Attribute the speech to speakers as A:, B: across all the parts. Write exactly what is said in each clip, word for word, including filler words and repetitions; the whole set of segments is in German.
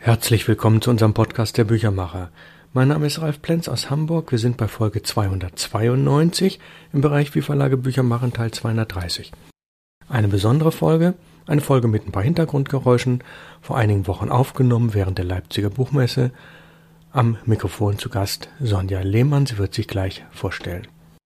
A: Herzlich willkommen zu unserem Podcast der Büchermacher. Mein Name ist Ralf Plenz aus Hamburg. Wir sind bei Folge zweihundertzweiundneunzig im Bereich Wie Verlage Bücher machen, Teil zweihundertdreißig. Eine besondere Folge, eine Folge mit ein paar Hintergrundgeräuschen, vor einigen Wochen aufgenommen während der Leipziger Buchmesse. Am Mikrofon zu Gast Sonja Lehmann, sie wird sich gleich vorstellen.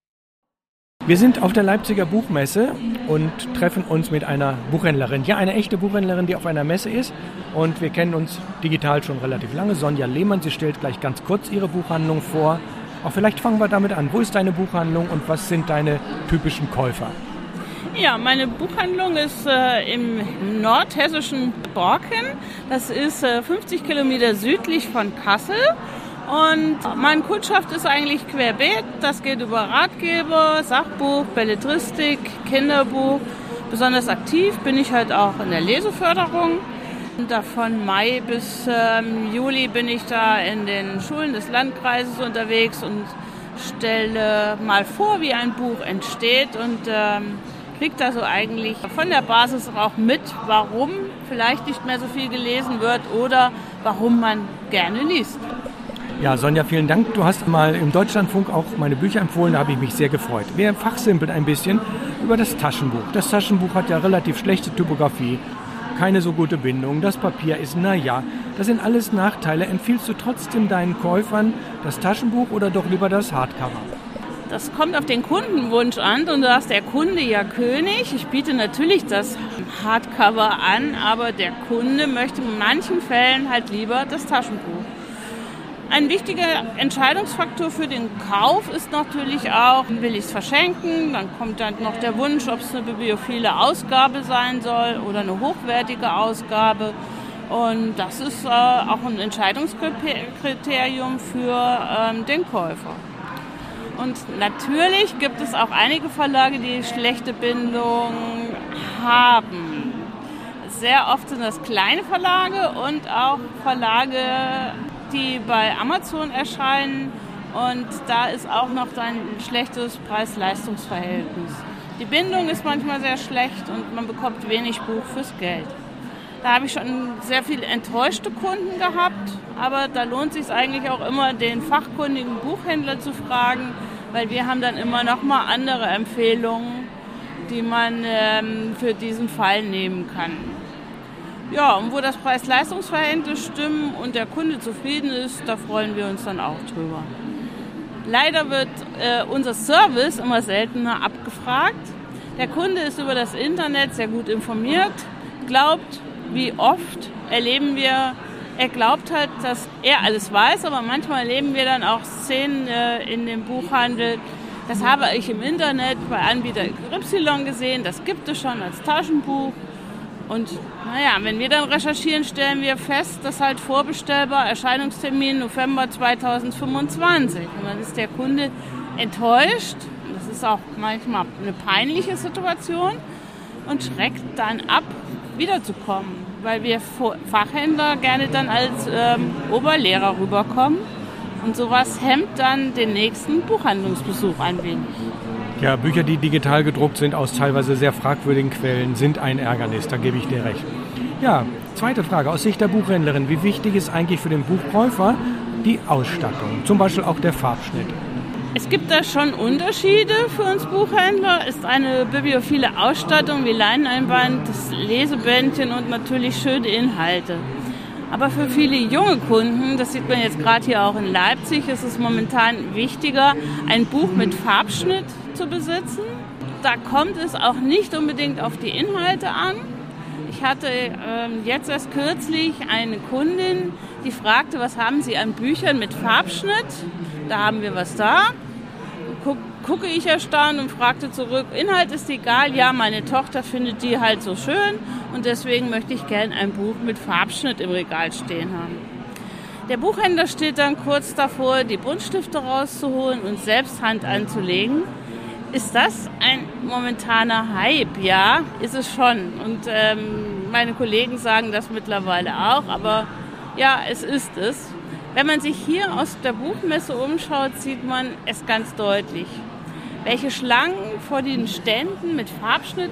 A: Wir sind auf der Leipziger Buchmesse und treffen uns mit einer Buchhändlerin. Ja, eine echte Buchhändlerin, die auf einer Messe ist. Und wir kennen uns digital schon relativ lange. Sonja Lehmann, sie stellt gleich ganz kurz ihre Buchhandlung vor. Auch vielleicht fangen wir damit an. Wo ist deine Buchhandlung und was sind deine typischen Käufer?
B: Ja, meine Buchhandlung ist äh, im nordhessischen Borken. Das ist äh, fünfzig Kilometer südlich von Kassel. Und meine Kundschaft ist eigentlich querbeet. Das geht über Ratgeber, Sachbuch, Belletristik, Kinderbuch. Besonders aktiv bin ich halt auch in der Leseförderung. Und da von Mai bis ähm, Juli bin ich da in den Schulen des Landkreises unterwegs und stelle mal vor, wie ein Buch entsteht und ähm, kriege da so eigentlich von der Basis auch mit, warum vielleicht nicht mehr so viel gelesen wird oder warum man gerne liest.
A: Ja, Sonja, vielen Dank. Du hast mal im Deutschlandfunk auch meine Bücher empfohlen, da habe ich mich sehr gefreut. Wir fachsimpeln ein bisschen über das Taschenbuch. Das Taschenbuch hat ja relativ schlechte Typografie, keine so gute Bindung, das Papier ist, naja, das sind alles Nachteile. Empfiehlst du trotzdem deinen Käufern das Taschenbuch oder doch lieber das Hardcover?
B: Das kommt auf den Kundenwunsch an und da ist der Kunde ja König. Ich biete natürlich das Hardcover an, aber der Kunde möchte in manchen Fällen halt lieber das Taschenbuch. Ein wichtiger Entscheidungsfaktor für den Kauf ist natürlich auch, will ich es verschenken, dann kommt dann noch der Wunsch, ob es eine bibliophile Ausgabe sein soll oder eine hochwertige Ausgabe. Und das ist äh, auch ein Entscheidungskriterium für ähm, den Käufer. Und natürlich gibt es auch einige Verlage, die schlechte Bindung haben. Sehr oft sind das kleine Verlage und auch Verlage, die bei Amazon erscheinen, und da ist auch noch ein schlechtes Preis-Leistungs-Verhältnis. Die Bindung ist manchmal sehr schlecht und man bekommt wenig Buch fürs Geld. Da habe ich schon sehr viele enttäuschte Kunden gehabt, aber da lohnt es sich eigentlich auch immer, den fachkundigen Buchhändler zu fragen, weil wir haben dann immer noch mal andere Empfehlungen, die man ähm, für diesen Fall nehmen kann. Ja, und wo das Preis-Leistungs-Verhältnis stimmt und der Kunde zufrieden ist, da freuen wir uns dann auch drüber. Leider wird äh, unser Service immer seltener abgefragt. Der Kunde ist über das Internet sehr gut informiert, glaubt, wie oft erleben wir, er glaubt halt, dass er alles weiß, aber manchmal erleben wir dann auch Szenen äh, in dem Buchhandel. Das habe ich im Internet bei Anbieter Y gesehen, das gibt es schon als Taschenbuch. Und naja, wenn wir dann recherchieren, stellen wir fest, dass halt vorbestellbar Erscheinungstermin November zweitausendfünfundzwanzig. Und dann ist der Kunde enttäuscht. Das ist auch manchmal eine peinliche Situation und schreckt dann ab, wiederzukommen, weil wir Fachhändler gerne dann als ähm, Oberlehrer rüberkommen. Und sowas hemmt dann den nächsten Buchhandlungsbesuch ein wenig.
A: Ja, Bücher, die digital gedruckt sind, aus teilweise sehr fragwürdigen Quellen, sind ein Ärgernis, da gebe ich dir recht. Ja, zweite Frage, aus Sicht der Buchhändlerin, wie wichtig ist eigentlich für den Buchkäufer die Ausstattung, zum Beispiel auch der Farbschnitt?
B: Es gibt da schon Unterschiede für uns Buchhändler. Ist eine bibliophile Ausstattung wie Leineneinband, das Lesebändchen und natürlich schöne Inhalte. Aber für viele junge Kunden, das sieht man jetzt gerade hier auch in Leipzig, ist es momentan wichtiger, ein Buch mit Farbschnitt zu besitzen. Da kommt es auch nicht unbedingt auf die Inhalte an. Ich hatte ähm, jetzt erst kürzlich eine Kundin, die fragte, was haben Sie an Büchern mit Farbschnitt? Da haben wir was da. Guck, gucke ich erstaunt und fragte zurück, Inhalt ist egal, ja, meine Tochter findet die halt so schön und deswegen möchte ich gerne ein Buch mit Farbschnitt im Regal stehen haben. Der Buchhändler steht dann kurz davor, die Buntstifte rauszuholen und selbst Hand anzulegen. Ist das ein momentaner Hype? Ja, ist es schon. Und ähm, meine Kollegen sagen das mittlerweile auch, aber ja, es ist es. Wenn man sich hier aus der Buchmesse umschaut, sieht man es ganz deutlich. Welche Schlangen vor den Ständen mit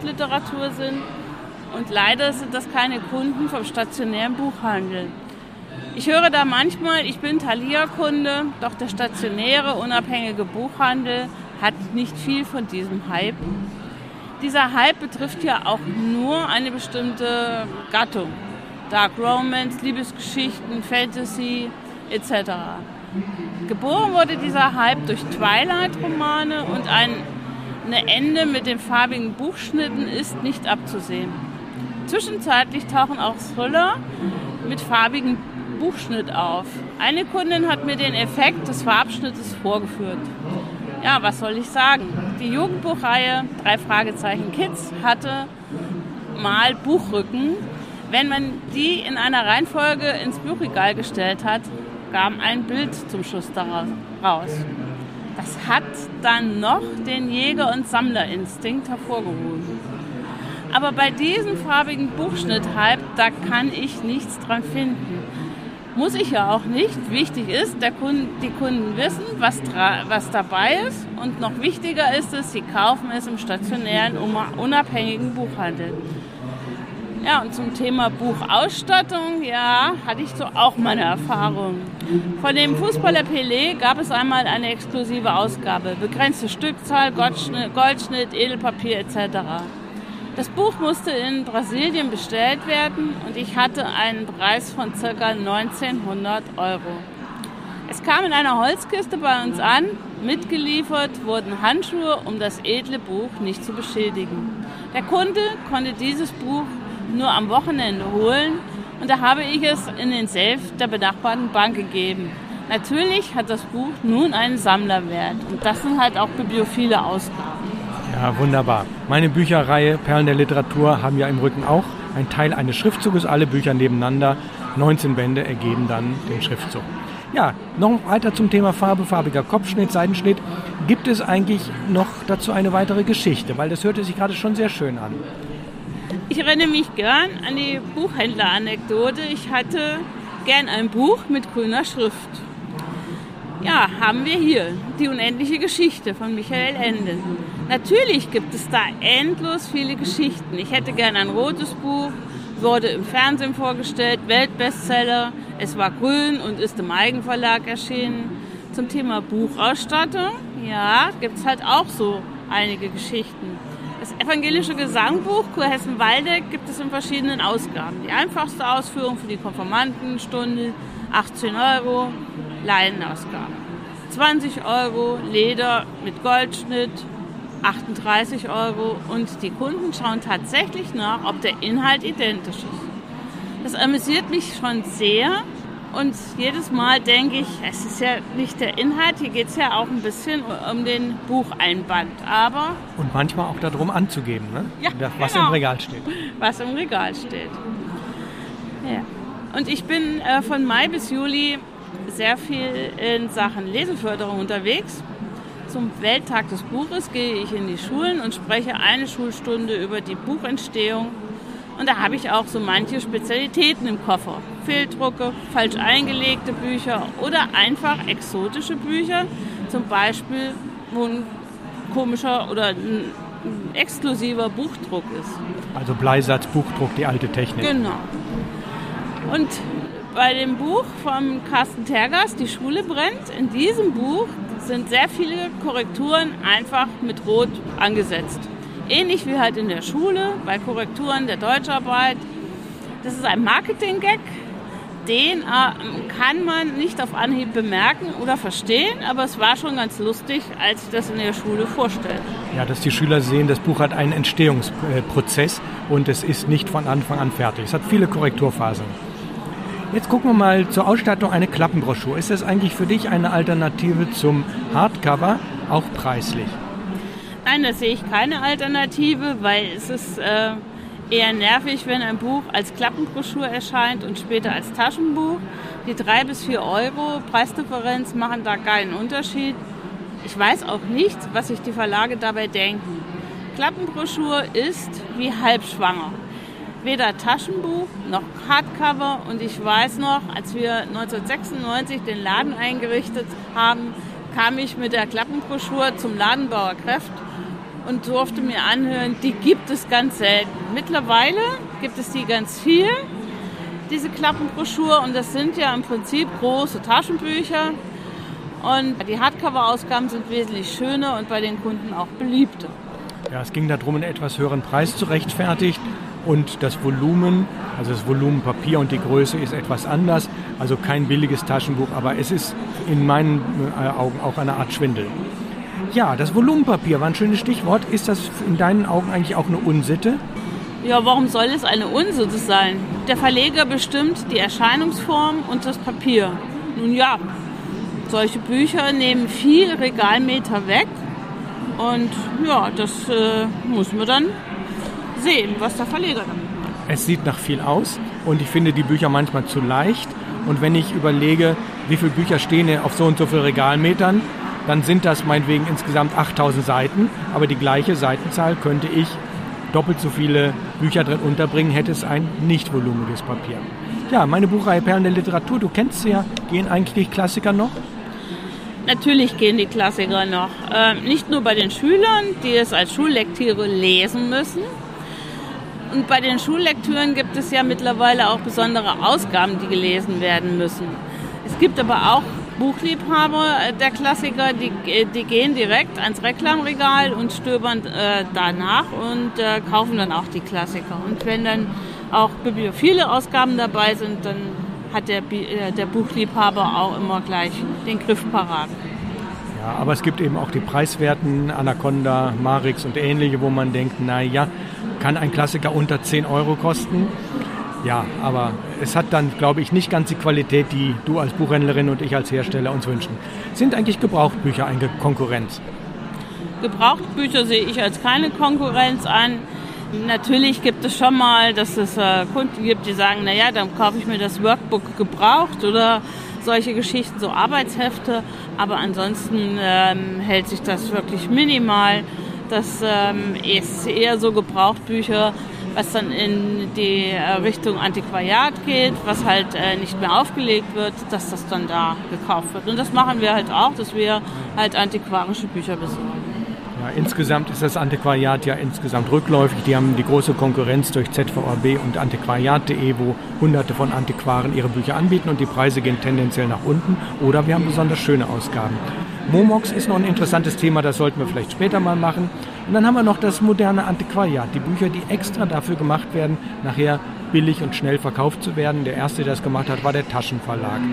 B: Farbschnittliteratur sind. Und leider sind das keine Kunden vom stationären Buchhandel. Ich höre da manchmal, ich bin Thalia-Kunde, doch der stationäre, unabhängige Buchhandel hat nicht viel von diesem Hype. Dieser Hype betrifft ja auch nur eine bestimmte Gattung. Dark Romance, Liebesgeschichten, Fantasy et cetera. Geboren wurde dieser Hype durch Twilight-Romane und ein Ende mit den farbigen Buchschnitten ist nicht abzusehen. Zwischenzeitlich tauchen auch Thriller mit farbigem Buchschnitt auf. Eine Kundin hat mir den Effekt des Farbschnittes vorgeführt. Ja, was soll ich sagen? Die Jugendbuchreihe drei Fragezeichen Kids hatte mal Buchrücken. Wenn man die in einer Reihenfolge ins Buchregal gestellt hat, kam ein Bild zum Schluss daraus raus. Das hat dann noch den Jäger- und Sammlerinstinkt hervorgehoben. Aber bei diesem farbigen Buchschnitt-Hype, da kann ich nichts dran finden. Muss ich ja auch nicht. Wichtig ist, der Kunde, die Kunden wissen, was, dra- was dabei ist. Und noch wichtiger ist es, sie kaufen es im stationären, unabhängigen Buchhandel. Ja, und zum Thema Buchausstattung, ja, hatte ich so auch meine Erfahrung. Von dem Fußballer Pelé gab es einmal eine exklusive Ausgabe, begrenzte Stückzahl, Goldschnitt, Goldschnitt Edelpapier et cetera. Das Buch musste in Brasilien bestellt werden und ich hatte einen Preis von ca. neunzehnhundert Euro. Es kam in einer Holzkiste bei uns an, mitgeliefert wurden Handschuhe, um das edle Buch nicht zu beschädigen. Der Kunde konnte dieses Buch nur am Wochenende holen und da habe ich es in den Safe der benachbarten Bank gegeben. Natürlich hat das Buch nun einen Sammlerwert und das sind halt auch bibliophile Ausgaben.
A: Ja, wunderbar. Meine Bücherreihe Perlen der Literatur haben ja im Rücken auch einen Teil eines Schriftzuges, alle Bücher nebeneinander, neunzehn Bände ergeben dann den Schriftzug. Ja, noch weiter zum Thema Farbe, farbiger Kopfschnitt, Seitenschnitt. Gibt es eigentlich noch dazu eine weitere Geschichte? Weil das hörte sich gerade schon sehr schön an.
B: Ich erinnere mich gern an die Buchhändler-Anekdote. Ich hatte gern ein Buch mit grüner Schrift. Ja, haben wir hier die unendliche Geschichte von Michael Ende. Natürlich gibt es da endlos viele Geschichten. Ich hätte gern ein rotes Buch, wurde im Fernsehen vorgestellt, Weltbestseller. Es war grün und ist im Eigenverlag erschienen. Zum Thema Buchausstattung, ja, gibt es halt auch so einige Geschichten. Das evangelische Gesangbuch Kurhessen-Waldeck gibt es in verschiedenen Ausgaben. Die einfachste Ausführung für die Konfirmandenstunde, achtzehn Euro, Laienausgabe. zwanzig Euro, Leder mit Goldschnitt, achtunddreißig Euro. Und die Kunden schauen tatsächlich nach, ob der Inhalt identisch ist. Das amüsiert mich schon sehr. Und jedes Mal denke ich, es ist ja nicht der Inhalt, hier geht es ja auch ein bisschen um den Bucheinband. Aber
A: und manchmal auch darum anzugeben, ne?
B: Ja,
A: das, was
B: genau.
A: im Regal steht.
B: Was im Regal steht. Ja. Und ich bin äh, von Mai bis Juli sehr viel in Sachen Leseförderung unterwegs. Zum Welttag des Buches gehe ich in die Schulen und spreche eine Schulstunde über die Buchentstehung. Und da habe ich auch so manche Spezialitäten im Koffer. Fehldrucke, falsch eingelegte Bücher oder einfach exotische Bücher. Zum Beispiel, wo ein komischer oder ein exklusiver Buchdruck ist.
A: Also Bleisatz, Buchdruck, die alte Technik.
B: Genau. Und bei dem Buch von Carsten Tergas, Die Schule brennt, in diesem Buch sind sehr viele Korrekturen einfach mit Rot angesetzt. Ähnlich wie halt in der Schule, bei Korrekturen der Deutscharbeit. Das ist ein Marketing-Gag, den äh, kann man nicht auf Anhieb bemerken oder verstehen, aber es war schon ganz lustig, als ich das in der Schule vorstellte.
A: Ja, dass die Schüler sehen, das Buch hat einen Entstehungsprozess und es ist nicht von Anfang an fertig. Es hat viele Korrekturphasen. Jetzt gucken wir mal zur Ausstattung, eine Klappenbroschüre. Ist das eigentlich für dich eine Alternative zum Hardcover, auch preislich?
B: Nein, da sehe ich keine Alternative, weil es ist äh, eher nervig, wenn ein Buch als Klappenbroschüre erscheint und später als Taschenbuch. Die drei bis vier Euro Preisdifferenz machen da keinen Unterschied. Ich weiß auch nicht, was sich die Verlage dabei denken. Klappenbroschüre ist wie halbschwanger. Weder Taschenbuch noch Hardcover. Und ich weiß noch, als wir neunzehnhundertsechsundneunzig den Laden eingerichtet haben, kam ich mit der Klappenbroschüre zum Ladenbauer Kreft und durfte mir anhören, die gibt es ganz selten. Mittlerweile gibt es die ganz viel. diese Klappenbroschur. Und das sind ja im Prinzip große Taschenbücher. Und die Hardcover-Ausgaben sind wesentlich schöner und bei den Kunden auch beliebter.
A: Ja, es ging darum, einen etwas höheren Preis zu rechtfertigen. Und das Volumen, also das Volumen Papier und die Größe ist etwas anders. Also kein billiges Taschenbuch, aber es ist in meinen Augen auch eine Art Schwindel. Ja, das Volumenpapier war ein schönes Stichwort. Ist das in deinen Augen eigentlich auch eine Unsitte?
B: Ja, warum soll es eine Unsitte sein? Der Verleger bestimmt die Erscheinungsform und das Papier. Nun ja, solche Bücher nehmen viel Regalmeter weg. Und ja, das äh, muss man dann sehen, was der Verleger damit macht.
A: Es sieht nach viel aus und ich finde die Bücher manchmal zu leicht. Und wenn ich überlege, wie viele Bücher stehen auf so und so vielen Regalmetern, dann sind das meinetwegen insgesamt achttausend Seiten. Aber die gleiche Seitenzahl könnte ich doppelt so viele Bücher drin unterbringen, hätte es ein nicht volumiges Papier. Ja, meine Buchreihe Perlen der Literatur, du kennst sie ja, gehen eigentlich die Klassiker noch?
B: Natürlich gehen die Klassiker noch. Ähm, nicht nur bei den Schülern, die es als Schullektüre lesen müssen. Und bei den Schullektüren gibt es ja mittlerweile auch besondere Ausgaben, die gelesen werden müssen. Es gibt aber auch Buchliebhaber der Klassiker, die, die gehen direkt ans Reklamregal und stöbern äh, danach und äh, kaufen dann auch die Klassiker. Und wenn dann auch bibliophile Ausgaben dabei sind, dann hat der, der Buchliebhaber auch immer gleich den Griff parat.
A: Ja, aber es gibt eben auch die preiswerten Anaconda, Marix und ähnliche, wo man denkt, naja, kann ein Klassiker unter zehn Euro kosten? Ja, aber es hat dann, glaube ich, nicht ganz die Qualität, die du als Buchhändlerin und ich als Hersteller uns wünschen. Sind eigentlich Gebrauchtbücher eine Konkurrenz?
B: Gebrauchtbücher sehe ich als keine Konkurrenz an. Natürlich gibt es schon mal, dass es äh, Kunden gibt, die sagen, naja, dann kaufe ich mir das Workbook gebraucht oder solche Geschichten, so Arbeitshefte. Aber ansonsten ähm, hält sich das wirklich minimal. Das ähm, ist eher so Gebrauchtbücher, was dann in die äh, Richtung Antiquariat geht, was halt äh, nicht mehr aufgelegt wird, dass das dann da gekauft wird. Und das machen wir halt auch, dass wir halt antiquarische Bücher besorgen.
A: Ja, insgesamt ist das Antiquariat ja insgesamt rückläufig. Die haben die große Konkurrenz durch Z V A B und antiquariat punkt de, wo hunderte von Antiquaren ihre Bücher anbieten und die Preise gehen tendenziell nach unten. Oder wir haben besonders schöne Ausgaben. Momox ist noch ein interessantes Thema, das sollten wir vielleicht später mal machen. Und dann haben wir noch das moderne Antiquariat, die Bücher, die extra dafür gemacht werden, nachher billig und schnell verkauft zu werden. Der erste, der das gemacht hat, war der Taschenverlag.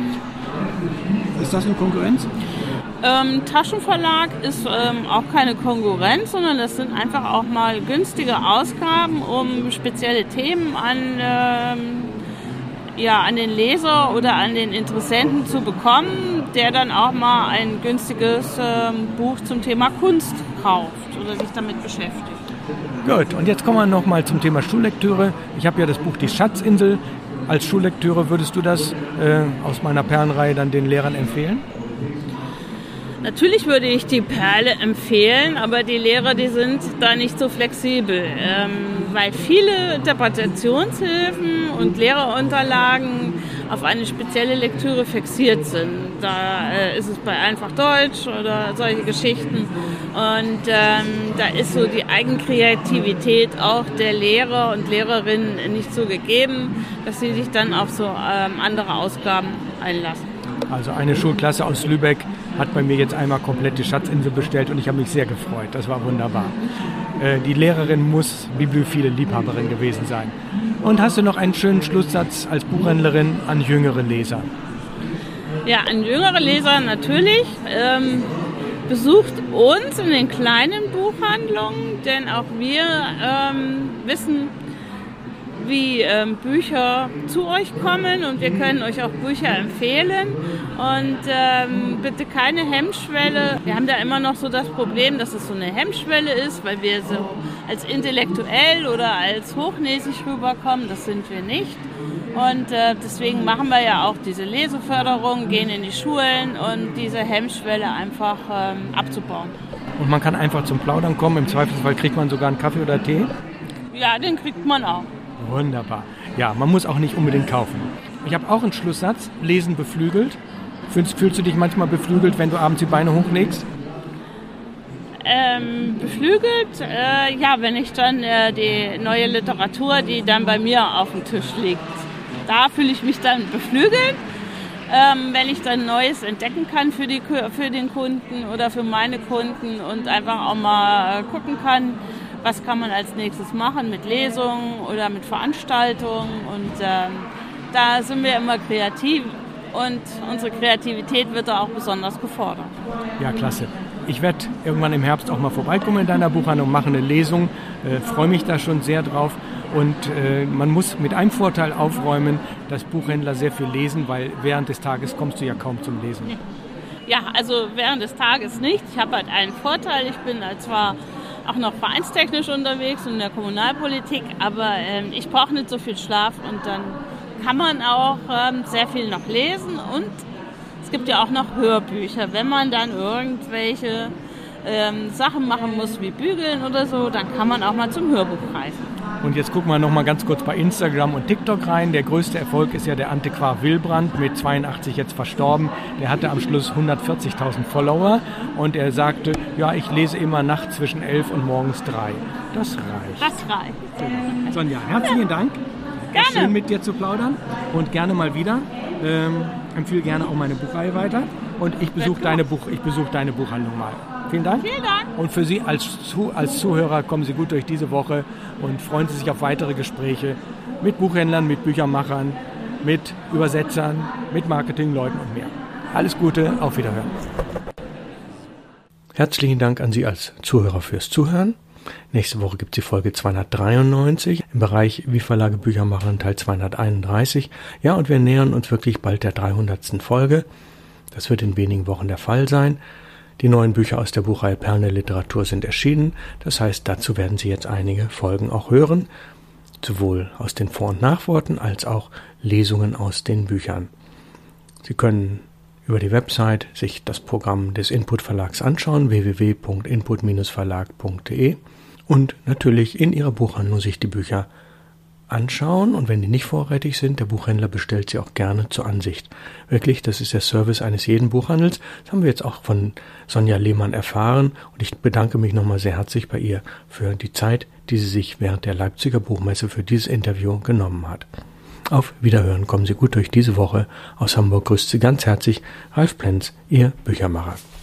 A: Ist das eine Konkurrenz?
B: Ähm, Taschenverlag ist ähm, auch keine Konkurrenz, sondern das sind einfach auch mal günstige Ausgaben, um spezielle Themen an, ähm, ja, an den Leser oder an den Interessenten zu bekommen, der dann auch mal ein günstiges ähm, Buch zum Thema Kunst kauft oder sich damit beschäftigt.
A: Gut, und jetzt kommen wir nochmal zum Thema Schullektüre. Ich habe ja das Buch Die Schatzinsel. Als Schullektüre würdest du das äh, aus meiner Perlenreihe dann den Lehrern empfehlen?
B: Natürlich würde ich die Perle empfehlen, aber die Lehrer, die sind da nicht so flexibel, ähm, weil viele Interpretationshilfen und Lehrerunterlagen auf eine spezielle Lektüre fixiert sind. Da äh, ist es bei einfach Deutsch oder solche Geschichten und ähm, da ist so die Eigenkreativität auch der Lehrer und Lehrerinnen nicht so gegeben, dass sie sich dann auf so ähm, andere Ausgaben einlassen.
A: Also eine Schulklasse aus Lübeck hat bei mir jetzt einmal komplett die Schatzinsel bestellt und ich habe mich sehr gefreut. Das war wunderbar. Äh, die Lehrerin muss bibliophile Liebhaberin gewesen sein. Und hast du noch einen schönen Schlusssatz als Buchhändlerin an jüngere Leser?
B: Ja, an jüngere Leser natürlich. Ähm, besucht uns in den kleinen Buchhandlungen, denn auch wir ähm, wissen, wie ähm, Bücher zu euch kommen und wir können euch auch Bücher empfehlen und ähm, bitte keine Hemmschwelle. Wir haben da immer noch so das Problem, dass es so eine Hemmschwelle ist, weil wir so als intellektuell oder als hochnäsig rüberkommen, das sind wir nicht und äh, deswegen machen wir ja auch diese Leseförderung, gehen in die Schulen und diese Hemmschwelle einfach ähm, abzubauen.
A: Und man kann einfach zum Plaudern kommen, im Zweifelsfall kriegt man sogar einen Kaffee oder Tee?
B: Ja, den kriegt man auch.
A: Wunderbar. Ja, man muss auch nicht unbedingt kaufen. Ich habe auch einen Schlusssatz, Lesen beflügelt. Fühlst, fühlst du dich manchmal beflügelt, wenn du abends die Beine hochlegst?
B: Ähm, beflügelt? Äh, ja, wenn ich dann äh, die neue Literatur, die dann bei mir auf dem Tisch liegt, da fühle ich mich dann beflügelt, ähm, wenn ich dann Neues entdecken kann für, die, für den Kunden oder für meine Kunden und einfach auch mal gucken kann, was kann man als nächstes machen mit Lesungen oder mit Veranstaltungen. Und ähm, da sind wir immer kreativ und unsere Kreativität wird da auch besonders gefordert.
A: Ja, klasse. Ich werde irgendwann im Herbst auch mal vorbeikommen in deiner Buchhandlung, mache eine Lesung, äh, freue mich da schon sehr drauf. Und äh, man muss mit einem Vorteil aufräumen, dass Buchhändler sehr viel lesen, weil während des Tages kommst du ja kaum zum Lesen.
B: Ja, also während des Tages nicht. Ich habe halt einen Vorteil, ich bin halt zwar auch noch vereinstechnisch unterwegs und in der Kommunalpolitik, aber ähm, ich brauche nicht so viel Schlaf und dann kann man auch ähm, sehr viel noch lesen und es gibt ja auch noch Hörbücher. Wenn man dann irgendwelche ähm, Sachen machen muss wie bügeln oder so, dann kann man auch mal zum Hörbuch greifen.
A: Und jetzt gucken wir noch mal ganz kurz bei Instagram und TikTok rein. Der größte Erfolg ist ja der Antiquar Wilbrand, mit zweiundachtzig jetzt verstorben. Der hatte am Schluss hundertvierzigtausend Follower und er sagte, ja, ich lese immer nachts zwischen elf und morgens drei. Das reicht.
B: Das reicht.
A: Sonja, herzlichen Dank.
B: Gerne.
A: Schön mit dir zu plaudern und gerne mal wieder. Ähm, empfehle gerne auch meine Buchreihe weiter und ich besuche deine, Buch, ich besuch deine Buchhandlung mal. Vielen Dank.
B: Vielen Dank.
A: Und für Sie als, Zu- als Zuhörer kommen Sie gut durch diese Woche und freuen Sie sich auf weitere Gespräche mit Buchhändlern, mit Büchermachern, mit Übersetzern, mit Marketingleuten und mehr. Alles Gute, auf Wiederhören. Herzlichen Dank an Sie als Zuhörer fürs Zuhören. Nächste Woche gibt es die Folge zweihundertdreiundneunzig im Bereich Wie Verlage Bücher machen, Teil zweihunderteinunddreißig. Ja, und wir nähern uns wirklich bald der dreihundertsten Folge. Das wird in wenigen Wochen der Fall sein. Die neuen Bücher aus der Buchreihe Perlen der Literatur sind erschienen. Das heißt, dazu werden Sie jetzt einige Folgen auch hören. Sowohl aus den Vor- und Nachworten als auch Lesungen aus den Büchern. Sie können über die Website sich das Programm des Input Verlags anschauen, w w w punkt input verlag punkt de, und natürlich in Ihrer Buchhandlung sich die Bücher anschauen, und wenn die nicht vorrätig sind, der Buchhändler bestellt sie auch gerne zur Ansicht. Wirklich, das ist der Service eines jeden Buchhandels. Das haben wir jetzt auch von Sonja Lehmann erfahren, und ich bedanke mich nochmal sehr herzlich bei ihr für die Zeit, die sie sich während der Leipziger Buchmesse für dieses Interview genommen hat. Auf Wiederhören, kommen Sie gut durch diese Woche. Aus Hamburg grüßt Sie ganz herzlich Ralf Plenz, Ihr Büchermacher.